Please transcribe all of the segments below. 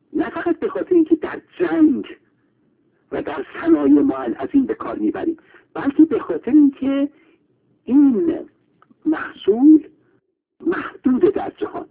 نه فقط به خاطر اینکه در جنگ و در صنایع ما از این به کار میبریم، بلکه به خاطر اینکه این محصول محدود در جهان.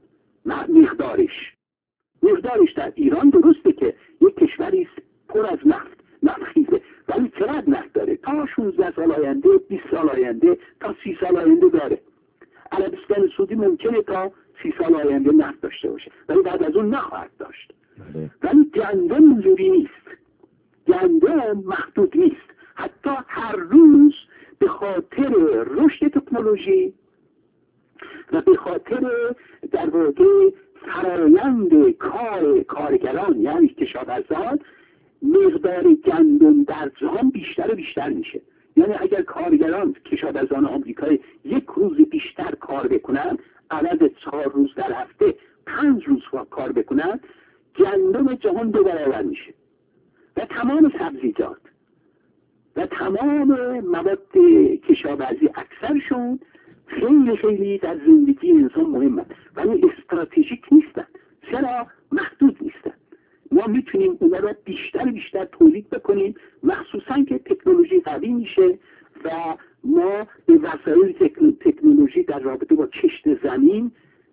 مقدارش در ایران درسته که یک کشوری است پر از نفتخیزه، ولی چقدر نفت داره؟ تا 16 سال آینده، 20 سال آینده، تا 30 سال آینده داره. عربستان سعودی ممکنه تا 30 سال آینده نفت داشته باشه، ولی بعد از اون نخواهد داشت. ولی گندم اینجوری نیست. گندم محدود نیست. حتی هر روز به خاطر رشد تکنولوژی و به خاطر در واقع فرایند کارگران یعنی کشاورزان، مقدار گندم در جهان بیشتر و بیشتر میشه. یعنی اگر کارگران کشاورزان آمریکایی یک روز بیشتر کار بکنن، عدد 4 روز در هفته 5 روز کار بکنن، گندم جهان 2 برابر میشه و تمام سبزیجات و تمام مواد کشاورزی اکثرشون خیلی خیلی در زندگی انسان مهمه، ولی استراتژیک نیستن. چرا؟ محدود نیستن. ما میتونیم اونا را بیشتر تولید بکنیم، مخصوصا که تکنولوژی قوی میشه و ما به وسایل تکنولوژی در رابطه با کشت زمین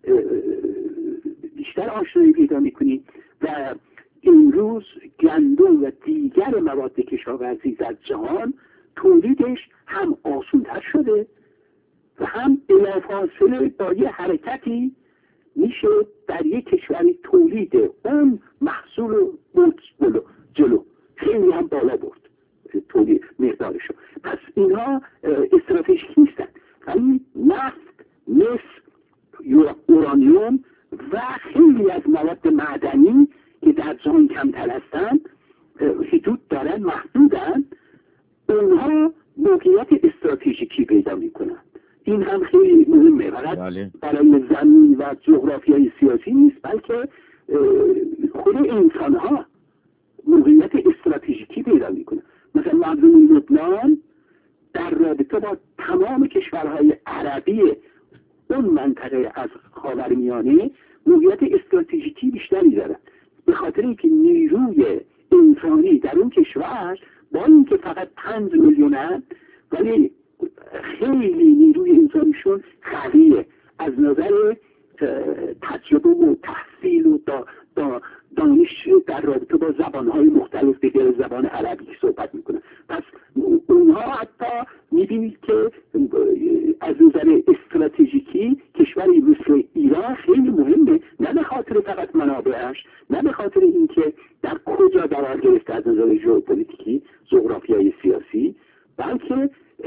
بیشتر آشنایی پیدا میکنیم و امروز گندم و دیگر مواد کشاورزی در جهان تولیدش هم آسان‌تر شده و هم بلافاصله با یه حرکتی میشه در یک کشوری تولید اون محصول رو جلو خیلی هم بالا برد تولید مقدارشو. پس اینها استراتژیک نیستن، ولی نفت، مس، اورانیوم و خیلی از مواد معدنی که در جهان کمتر هستن، حدود دارن، محدودن، اونها موقعیت استراتژیکی پیدا میکنن. این هم خیلی مهمه، فقط برای زمین و جغرافیای سیاسی نیست، بلکه خود انسان ها موقعیت استراتژیکی پیدا میکنن. مثلا مردم لبنان در رابطه با تمام کشورهای عربی اون منطقه از خاورمیانه موقعیت استراتژیکی بیشتری دارن، به خاطر اینکه نیروی انسانی در اون کشور با اینکه فقط 5 میلیونن، ولی خیلی نیروی انسانیشون قویه از نظر تجربه و تحصیل و دانش در رابطه با زبانهای مختلف دیگر زبان عربی صحبت میکنن. پس اونها حتی میبینید که از نظر استراتژیکی کشوری مثل ایران خیلی مهمه، نه به خاطر فقط منابعش، نه به خاطر اینکه در کجا قرار گرفته از نظر ژئوپلیتیکی، جغرافیای سیاسی، بلکه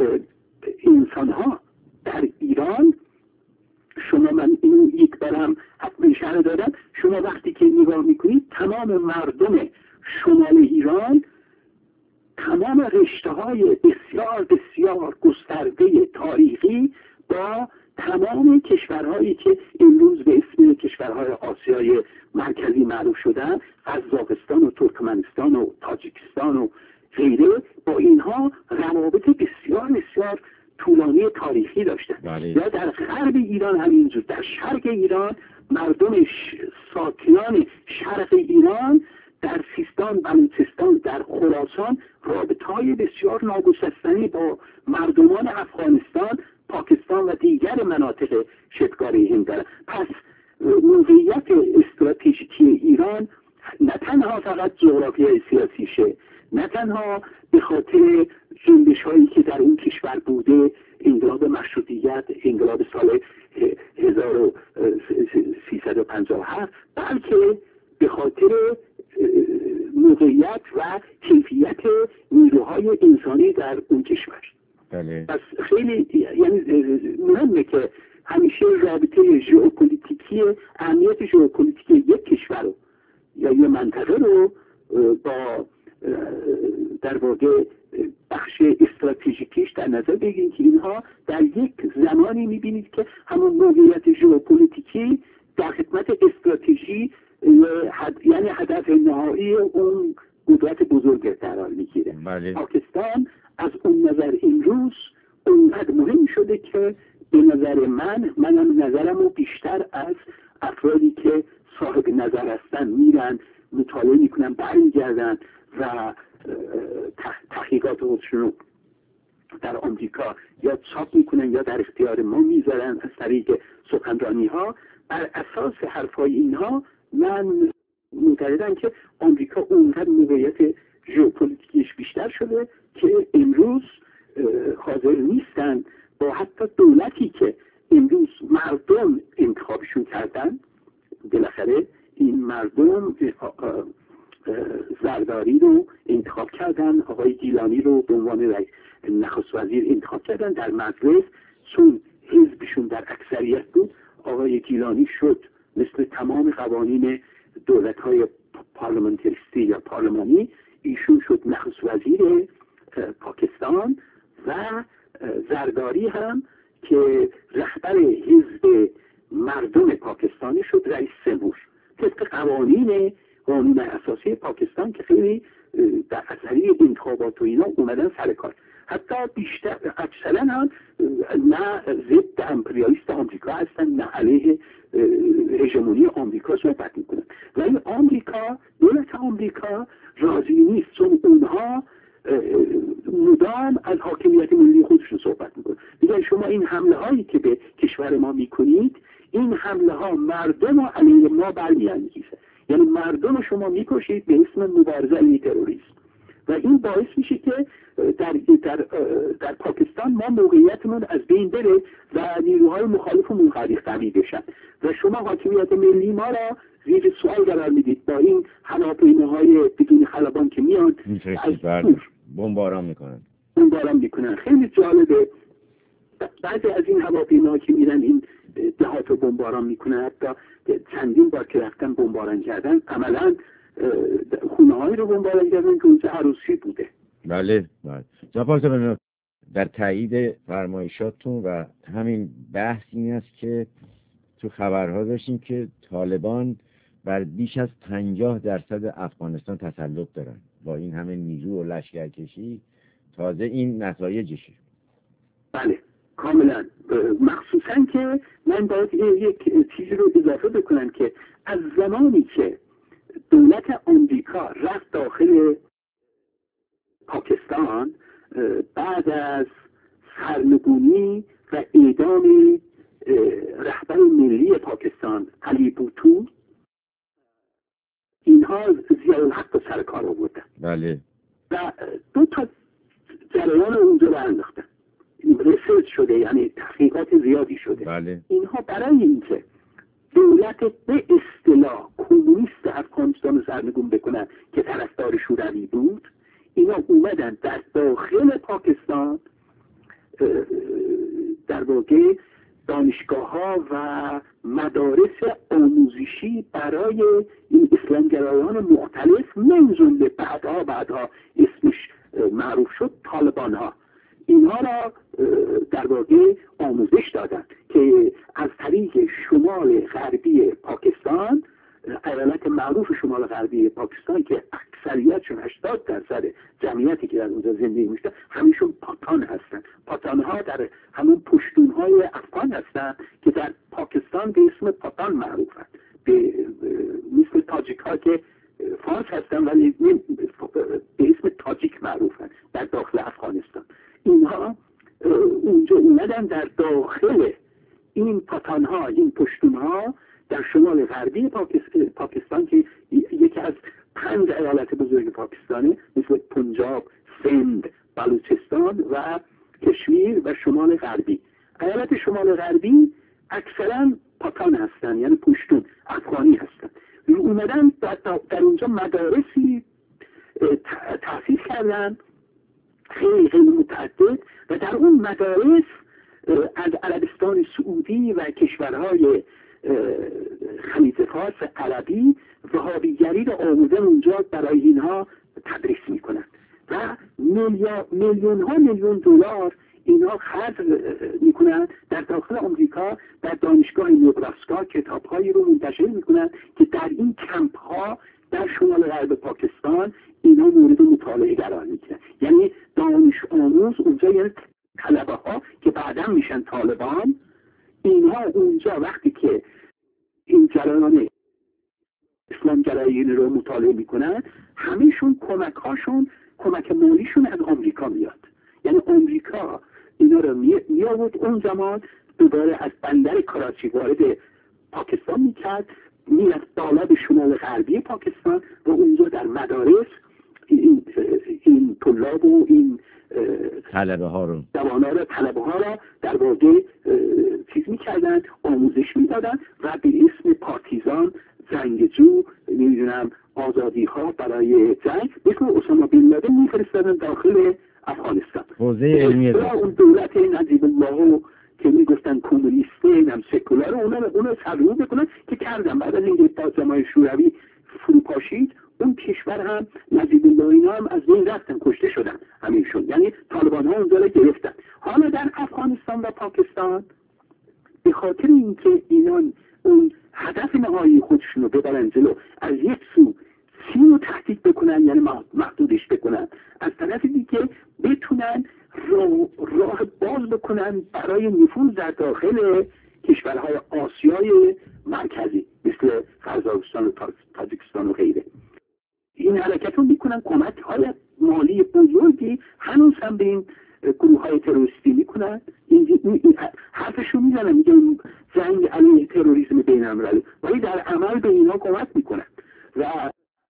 انسان ها در ایران. شما من اینو یک بارم حتما اشاره دادم، شما وقتی که نگاه میکنید تمام مردم شمال ایران تمام رشته های بسیار گسترده تاریخی با تمام کشورهایی که امروز به اسم کشورهای آسیای مرکزی معروف شدن، قزاقستان و ترکمنستان و تاجیکستان و غیره، با اینها روابط بسیار طولانی تاریخی داشتن. یا در غرب ایران همینجور، در شرق ایران مردم ساکنان شرق ایران در سیستان، بلوچستان، در خراسان رابطه‌های بسیار ناگسستنی با مردمان افغانستان، پاکستان و دیگر مناطق شکاری هند دارند. پس موقعیت استراتژیکی ایران نه تنها فقط جغرافیای سیاسیشه، نه تنها به خاطر جنبش‌هایی که در این کشور بوده، انقلاب مشروطیت، انقلاب سال 1357، بلکه به خاطر موقعیت و کیفیت نیروهای انسانی در اون کشور. بله. پس خیلی یعنی مهمه که همیشه رابطه ژئوپلیتیکی، اهمیت ژئوپلیتیکی یک کشور یا یک منطقه رو با در واقع بخش استراتژیکیش در نظر بگیرید که اینها در یک زمانی میبینید که همون موقعیت ژئوپلیتیکی در خدمت استراتژی یعنی هدف نهایی اون قدرت بزرگ قرار میگیره. بله. پاکستان از اون نظر امروز اونقدر مهم شده که به نظر منم نظرمو بیشتر از افرادی که صاحب نظر هستن میرن میکنن برمیگردن و تحقیقات خودشون رو در آمریکا یا چاپ میکنن یا در اختیار ما میذارن از طریق سخنرانی ها. بر اساس حرفای اینها من معتقدم که آمریکا اونقدر موقعیت ژئوپلیتیکیش بیشتر شده که امروز حاضر نیستن با حتی دولتی که امروز مردم انتخابشون کردن، بالاخره این مردم زرداری رو انتخاب کردن، آقای گیلانی رو به عنوان نخست وزیر انتخاب کردن در مجلس، چون حزبشون در اکثریت بود آقای گیلانی شد مثل تمام قوانین دولت‌های پارلمانتریستی یا پارلمانی، ایشون شد نخست وزیر پاکستان و زرداری هم که رهبر حزب مردم پاکستانی شد رئیس جمهور طبق قانون اساسی پاکستان که خیلی در اثری انتخابات و اینا اومدن سر کار. حتی بیشتر اکثرا هم نه ضد امپریالیست آمریکا هستن نه علیه هژمونی آمریکا صحبت میکنن، ولی آمریکا، دولت آمریکا راضی نیست، چون اونها مدام از حاکمیت ملی خودشون صحبت میکنن. دیگه شما این حمله هایی که به کشور ما میکنید، این حمله ها مردم و علیه ما برمیانگیزه، یعنی مردم شما میکشید به اسم مبارزه علیه تروریسم و این باعث میشه که در پاکستان ما موقعیتمون از بین بره و نیروهای مخالفمون قوی بشن و شما حاکمیت ملی ما را زیر سوال قرار میدید با این هواپیماهای بدون خلبان که میان از بمباران میکنن. خیلی جالبه بعضی از این هواپیماها که میرن این دهات رو بمباران میکنن، حتی چندین بار که رفتن بمباران کردن، عملا خونه هایی رو بمباران کردن که اونجا عروسی بوده. بله. جناب در تایید فرمایشاتون و همین بحث این است که تو خبرها داشتیم که طالبان بر بیش از 50% افغانستان تسلط دارن با این همه نیرو و لشکرکشی، تازه این نتایجشه. بله کاملا، مخصوصا که من باید یک چیزی رو اضافه بکنم که از زمانی که دولت آمریکا رفت داخل پاکستان بعد از سرنگونی و اعدام رهبر ملی پاکستان علی بوتو، اینها ضیاءالحق سر کار آوردن. بله. و 2 تا جریان اونجا رو انداختن، ریسرچ شده، یعنی تحقیقات زیادی شده. بله. اینها برای اینکه دولت به اصطلاح کمونیست افغانستان رو سرنگون بکنن که طرفدار شوروی بود، اینا اومدن در داخل پاکستان در واقع دانشگاه‌ها و مدارس آموزشی برای این اسلامگرایان مختلف، من جمله بعدها اسمش معروف شد طالبان‌ها، اینها را در واقع آموزش دادن که از طریق شمال غربی پاکستان، ایالت معروف شمال غربی پاکستان که اکثریتشون 80% جمعیتی که در اونجا زندگی می‌کنن همیشون پاتان هستن. پاتان‌ها در همون پشتون‌های افغان هستن که در پاکستان به اسم پاتان معروفن، مثل تاجیک‌ها که فارس هستن ولی به اسم تاجیک معروفن در داخل افغانستان. اینها اونجا اومدن در داخل این پاتان‌ها، این پشتون‌ها در شمال غربی پاکستان که یکی از 5 ایالت بزرگ پاکستانه، مثل پنجاب، سند، بلوچستان و کشمیر و شمال غربی. ایالت شمال غربی اکثرا پاتان هستن، یعنی پشتون افغانی هستن. اومدن در اونجا مدارسی تأسیس کردن خیلی متعدد و در اون مدارس از عربستان سعودی و کشورهای خلیج فارس عربی وهابیگری رو آوردن اونجا برای اینها تدریس میکنن و میلیون دلار اینها خرج میکنن در داخل آمریکا. در دانشگاه نبراسکا کتاب‌هایی رو منتشر میکنن که در این کمپ ها در شمال غرب پاکستان اینها مورد مطالعه قرار میگیرن. یعنی دانش آموز اونجا، یعنی طلبه ها که بعدا میشن طالبان، اینها اونجا وقتی که این جریان اسلامگرایی برای این رو مطالعه میکنن، همهشون کمک مالیشون از آمریکا میاد. یعنی آمریکا اینا رو می آورد اون زمان، دوباره از بندر کراچی وارد پاکستان میکرد، میرفت بالا به شمال غربی پاکستان و اونجا در مدارس این طلاب و این طلبه ها رو در واقع چیز میکردن، آموزش میدادن و به اسم پارتیزان، جنگجو، نمیدونم آزادی ها برای جنگ، مثل اسامه بن لادن میفرستادن داخل افغانستان. حوزه علمی اون دولت نجیب الله که میگفتن کمونیسته، اینم سکولار، اونا سرنو بکنن که کردن. بعد از اینکه جماهیر شوروی فروپاشید، اون کشور هم نجیب الله اینا هم از بین رفتن، کشته شدن همینشون. یعنی طالبان ها اونجا رو گرفتن. حالا در افغانستان و پاکستان به خاطر اینکه اینان اون هدف نهایی خودشون رو ببرن جلو، از یک سو چین رو تهدید بکنن، یعنی محدودش بکنن، از طرف دیگه بتونن راه باز بکنن برای نفوذ در داخل کشورهای آسیای مرکزی مثل قزاقستان و تاجیکستان و غیره. این حرکت رو میکنن، کمک های مالی بزرگی هنوز هم به این گروه های تروریستی میکنن. این حرفشون میزنن، میگن جنگ علیه تروریسم بین المللی، ولی در عمل به اینا کمک میکنن و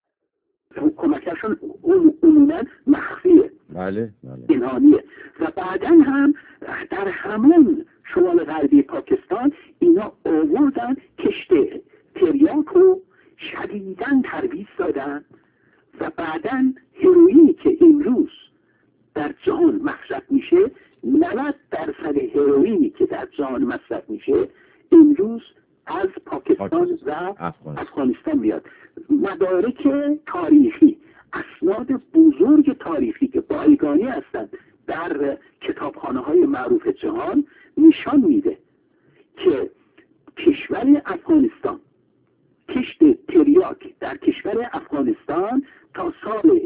کمکشون عموما مخفیه، پنهانیه. و بعدا هم در همون شمال غربی پاکستان اینا آوردن کشته تریاک رو شدیداً ترویج دادن و بعدا هروئینی که امروز در جهان مصرف میشه، 90% هروئینی که در جهان مصرف میشه امروز از پاکستان و افغانستان میاد. مدارک تاریخی، اسناد بزرگ تاریخی که بایگانی هستند در کتابخانه های معروف جهان نشان میده که کشور افغانستان، کشت تریاک در کشور افغانستان تا سال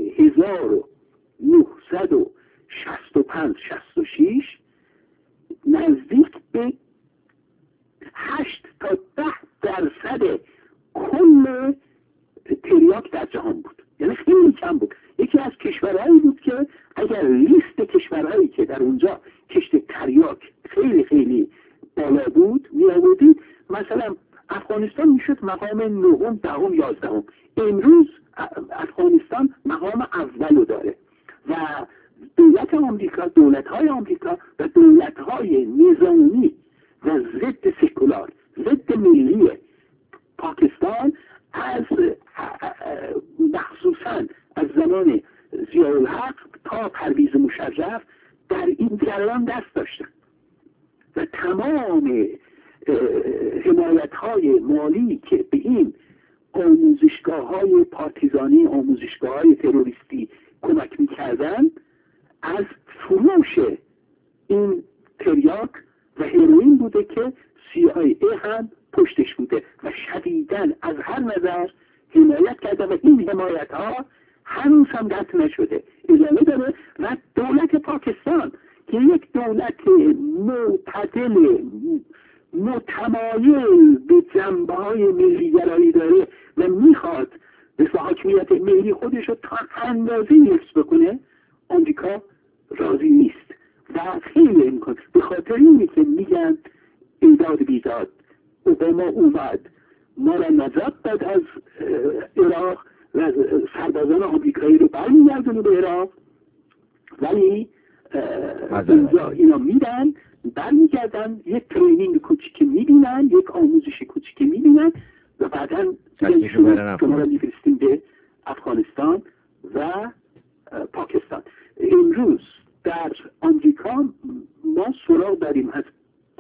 1965-66 نزدیک به 8 تا 10% کل تریاک در جهان بود. یعنی خیلی کم بود. یکی از کشورهایی بود که اگر لیست کشورهایی که در اونجا کشت تریاک خیلی خیلی بالا بود می‌آوردید، مثلا افغانستان میشد مقام 9، 10، 11. امروز افغانستان مقام اولو داره و دولت آمریکا، دولت‌های آمریکا و دولت‌های نظامی و ضد سکولار، ضد ملی پاکستان از مخصوصاً از زمان ضیاءالحق تا پرویز مشرف در این جریان دست داشتن و تمام حمایت‌های مالی که به این آموزشگاه‌های پارتیزانی، آموزشگاه‌های تروریستی کمک می‌کردن، از فروش این تریاک و هروئین بوده که CIA هم پشتش بوده و شدیداً از هر نظر حمایت کرده و این حمایت‌ها هنوز هم قطع نشده، ادامه داره. و دولت پاکستان که یک دولت معتدل، متمایل به جنبه‌های ملی‌گرایی داره و میخواد به حاکمیت ملی خودش رو تا اندازه حفظ بکنه، آمریکا راضی نیست و خیلی امکان. به خاطر اینه که میگن ایداد بیداد، اوباما اومد ما را نجات داد از عراق و سربازان آمریکایی رو برمیگردونه به عراق، ولی اینجا اینا میدن برمیگردن، یک ترینینگ کوچیکی میبینن، یک آموزش کوچیکی میبینن و بعدا شما را میفرستیم به افغانستان و پاکستان. امروز در آمریکا ما سراغ داریم از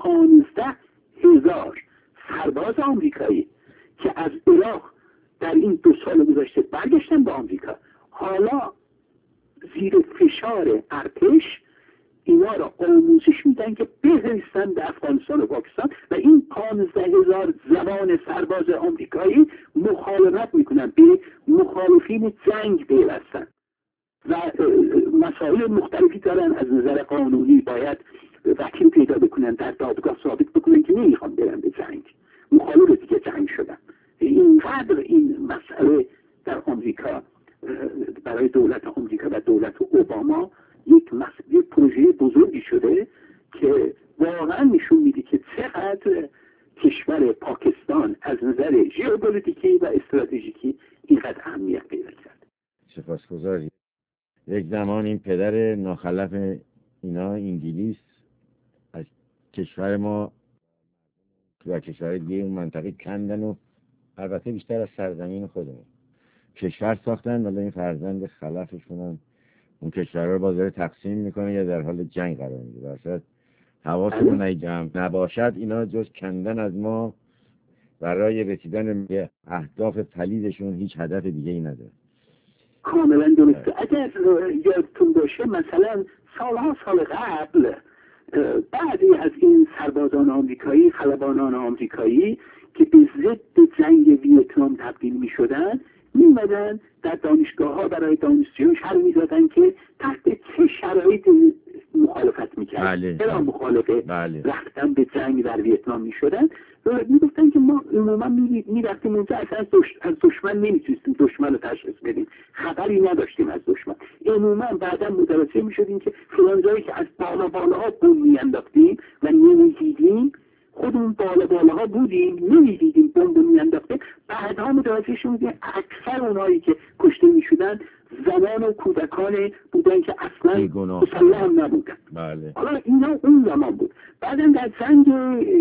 15,000 سرباز آمریکایی که از عراق در این 2 سال گذشته برگشتن به آمریکا. حالا زیر فشار ارتش اینا را آموزش میدن که بفرستن به افغانستان و پاکستان و این 15,000 جوان سرباز آمریکایی مخالفت میکنن، به مخالفین جنگ پیوستن و مسائل مختلفی دارن. از نظر قانونی باید وکیل پیدا بکنن، در دادگاه ثابت بکنن که نمیخوان برن به جنگ، مخالف دیگه جنگ شدن. اینقدر این مسئله در آمریکا برای دولت آمریکا و دولت اوباما یک پروژه بزرگی شده که واقعا نشون میده که چقدر کشور پاکستان از نظر ژئوپلیتیکی و استراتژیکی اینقدر اهمیت پیدا کرد. سپاسگزاریم. یک زمان این پدر ناخلف اینا انگلیس از کشور ما و کشور دیگه اون منطقه کندن و البته بیشتر از سرزمین خودمون کشور ساختن، ولی این فرزند خلفشون هم اون کشور رو بازار تقسیم میکنه یا در حال جنگ قرار میده. درصد حواسمون جمع نباشد اینا جز کندن از ما برای رسیدن به اهداف پلیدشون هیچ هدف دیگه ای نداره. کاملا درسته. اگر یادتون باشه مثلا سال قبل بعضی از این سربازان آمریکایی، خلبانان آمریکایی که به ضد جنگ ویتنام تبدیل می شدن میمدن در دانشگاه ها برای دانشجویان شرح می‌زدن که تحت چه شرایطی مخالفت می‌کردن. چرا مخالفه رفتن به جنگ در ویتنام می‌شدن و میگفتن که ما عموما می‌رفتیم اونجا اصلا از دشمن نمی‌تونستیم دشمن رو تشخیص بدیم، خبری نداشتیم از دشمن. عموما بعدا متوجه می‌شدیم که فلان جایی که از بالاها بمب می‌انداختیم و نمی‌دیدیم، خودمون بالاها بودیم نمیدیدیم بمب میانداخته، بعدها متوجه شدیم اکثر اونایی که کشته میشدن زنان و کودکان بودن که اصلا مسلح هم نبودن. بله. حالا اینا اون زمان بود. بعدا در جنگ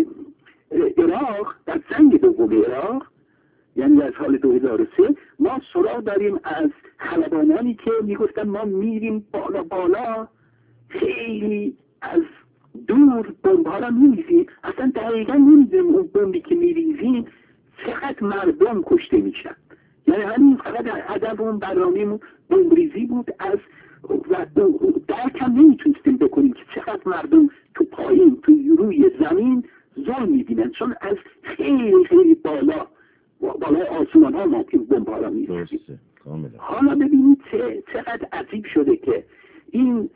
عراق، در جنگ دوم عراق، یعنی از سال 2003 ما سراغ داریم از خلبانانی که میگفتن ما میریم بالا خیلی از دور بمب‌ها را می‌ریزیم، اصلا دقیقاً نمی‌دونیم اون بمبی که می‌ریزیم چقدر مردم کشته میشن. یعنی همین فقط هدف اون برنامه‌مون بمبریزی بود از و درک هم نمی‌تونستیم بکنیم که چقدر مردم تو پایین تو روی زمین ظلم می‌بینن، چون از خیلی خیلی بالای آسمان‌ها ما این بمب‌ها را می‌ریزیم. حالا ببینید چقدر عجیب شده که این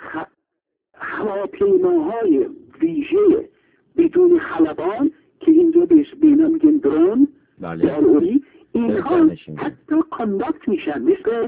هواپیماهای ویژه بدون خلبان که اینجا به اینا میگن درون، اینها حتی کانداکت میشن مثل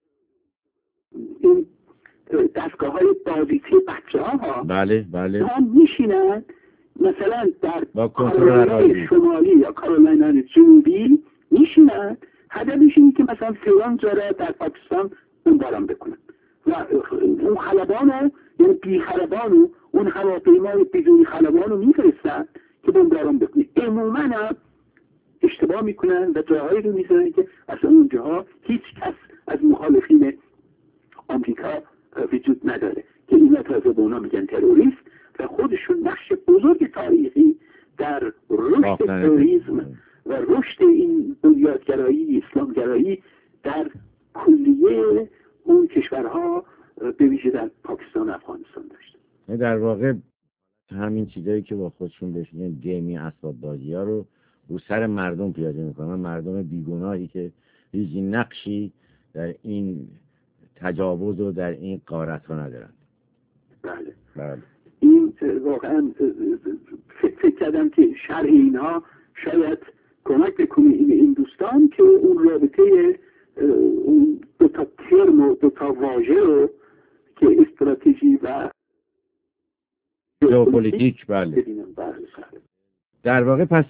این دستگاه های بازیچه بچه ها. بله. هم میشینن مثلا در کارولینای شمالی یا کارولینای جنوبی میشینن، هدفش اینه که مثلا فلان جاره در پاکستان بمباران بکنن و اون خلبانو یعنی بی خلبانو اون هواپیمای بدون خلبانو میفرستن که بمباران بکنه. عموما هم اشتباه میکنن و جاهایی رو میزنن که اصلا اون جاها هیچ کس از مخالفین آمریکا وجود نداره که اینا تازه به اونا میگن تروریست و خودشون نقش بزرگ تاریخی در رشد تروریسم و رشد این بنیادگرایی اسلامگرایی در کلیه اون کشورها به ویژه در پاکستان و افغانستان داشتن. در واقع همین چیزایی که با خودشون بهش میگن گیمی اسباب بازی‌ها رو سر مردم پیاده میکنن، مردم بیگناهی که هیچ نقشی در این تجاوز و در این غارت‌ها ندارن. بله. این واقعا فکر کردم که شرح اینها شاید کمک بکنه این دوستان که اون رابطه اون دو تا ترم و دو تا واژه رو که استراتژی و ژئوپلیتیک بله. در واقع پس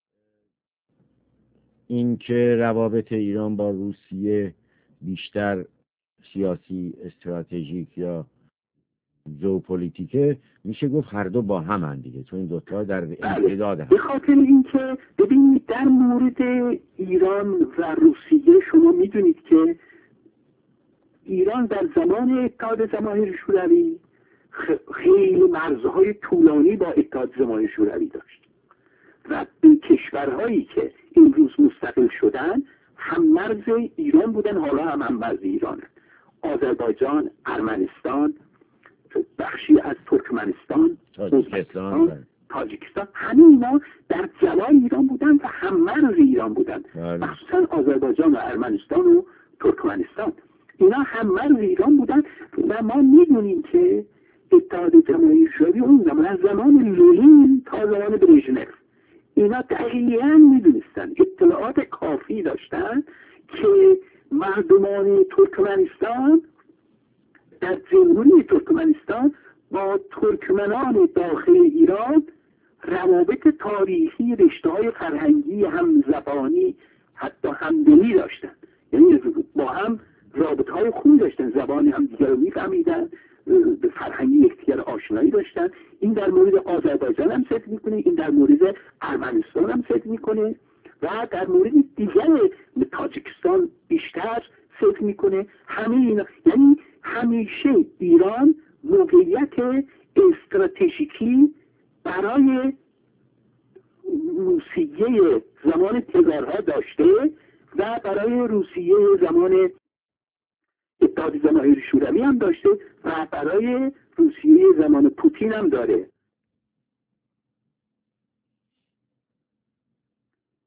این که روابط ایران با روسیه بیشتر سیاسی استراتژیک یا ژئوپلیتیکه، میشه گفت هر دو با هم هن دیگه، چون این دوتا در امتداد هم. به خاطر اینکه ببینید در مورد ایران و روسیه شما میدونید که ایران در زمان اتحاد جماهیر شوروی خیلی مرزهای طولانی با اتحاد جماهیر شوروی داشت و به کشورهایی که این روز مستقل شدن هم مرز ایران بودن، حالا هم مرز ایرانه. آذربایجان، ارمنستان، بخشی از ترکمنستان، تاجیکستان، همه اینا در جلای ایران بودن و هم مرز ایران بودن. مخصوصا آذربایجان و ارمنستان و ترکمنستان اینا هم مرز ایران بودن و ما میدونیم که اتحاد جماهیر شوروی اون زمان از زمان لنین تا زمان برژنف اینا دقیقاً میدونستن، اطلاعات کافی داشتن که مردمان ترکمنستان در جمهوری ترکمنستان با ترکمنان داخل ایران روابط تاریخی، رشته‌های فرهنگی، هم زبانی، حتی همدلی داشتن. یعنی با هم رابطه‌های خوبی داشتن، زبان هم دیگر رو می‌فهمیدن، به فرهنگی یکدیگر آشنایی داشتن. این در مورد آذربایجان هم صدق می‌کنه، این در مورد ارمنستان هم صدق می‌کنه و در مورد دیگر تاجیکستان بیشتر صدق می‌کنه. همه اینا، یعنی همیشه ایران موقعیت استراتژیکی برای روسیه زمان تزارها داشته و برای روسیه زمان اتحاد جماهیر شوروی هم داشته و برای روسیه زمان پوتین هم داره.